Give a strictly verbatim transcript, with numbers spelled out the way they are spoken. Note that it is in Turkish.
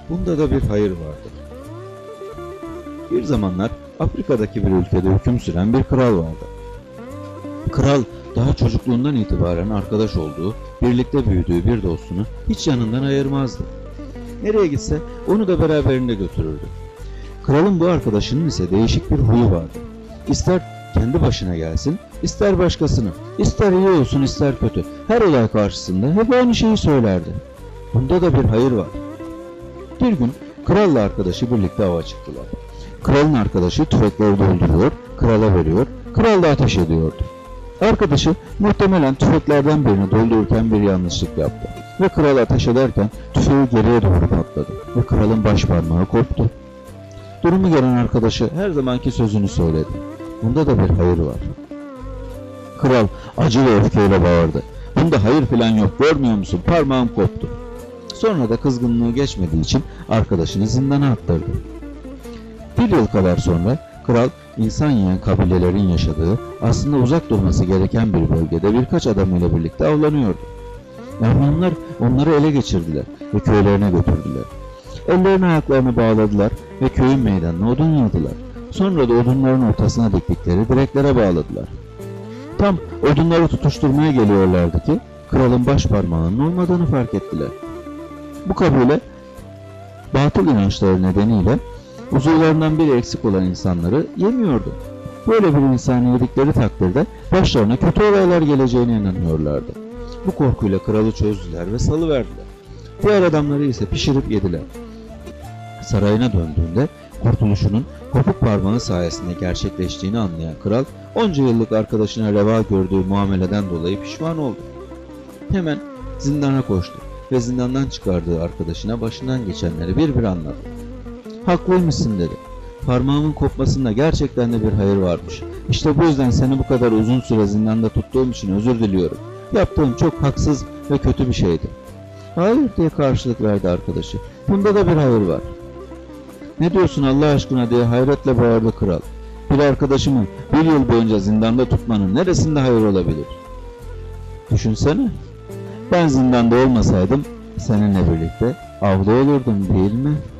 Bunda da bir hayır vardır. Bir zamanlar Afrika'daki bir ülkede hüküm süren bir kral vardı. Kral daha çocukluğundan itibaren arkadaş olduğu, birlikte büyüdüğü bir dostunu hiç yanından ayırmazdı. Nereye gitse onu da beraberinde götürürdü. Kralın bu arkadaşının ise değişik bir huyu vardı. İster kendi başına gelsin, ister başkasının, ister iyi olsun ister kötü, her olay karşısında hep aynı şeyi söylerdi. Bunda da bir hayır var. Bir gün kralla arkadaşı birlikte ava çıktılar. Kralın arkadaşı tüfekleri dolduruyor, krala veriyor, kral da ateş ediyordu. Arkadaşı muhtemelen tüfeklerden birini doldururken bir yanlışlık yaptı ve kral ateş ederken tüfeği geriye doğru patladı ve kralın baş parmağı koptu. Durumu gören arkadaşı her zamanki sözünü söyledi. Bunda da bir hayır var. Kral acı ve öfkeyle bağırdı. Bunda hayır falan yok, görmüyor musun? Parmağım koptu. Sonra da kızgınlığı geçmediği için arkadaşını zindana attırdı. Bir yıl kadar sonra kral insan yiyen kabilelerin yaşadığı, aslında uzak durması gereken bir bölgede birkaç adamıyla birlikte avlanıyordu. Yavrular onları ele geçirdiler ve köylerine götürdüler. Ellerini ayaklarını bağladılar ve köyün meydanına odun yığdılar. Sonra da odunların ortasına diktikleri direklere bağladılar. Tam odunları tutuşturmaya geliyorlardı ki kralın baş parmağının olmadığını fark ettiler. Bu kabile batıl inançları nedeniyle uzuvlarından biri eksik olan insanları yemiyordu. Böyle bir insanı yedikleri takdirde başlarına kötü olaylar geleceğine inanıyorlardı. Bu korkuyla kralı çözdüler ve salıverdiler. Diğer adamları ise pişirip yediler. Sarayına döndüğünde kurtuluşunun kopuk parmağı sayesinde gerçekleştiğini anlayan kral, onca yıllık arkadaşına reva gördüğü muameleden dolayı pişman oldu. Hemen zindana koştu ve zindandan çıkardığı arkadaşına başından geçenleri bir bir anlattı. Haklıymışsın dedi. Parmağımın kopmasında gerçekten de bir hayır varmış. İşte bu yüzden seni bu kadar uzun süre zindanda tuttuğum için özür diliyorum. Yaptığım çok haksız ve kötü bir şeydi. Hayır diye karşılık verdi arkadaşı. Bunda da bir hayır var. Ne diyorsun Allah aşkına diye hayretle bağırdı kral. Bir arkadaşımı bir yıl boyunca zindanda tutmanın neresinde hayır olabilir? Düşünsene. Ben zindanda olmasaydım seninle birlikte avlı olurdum değil mi?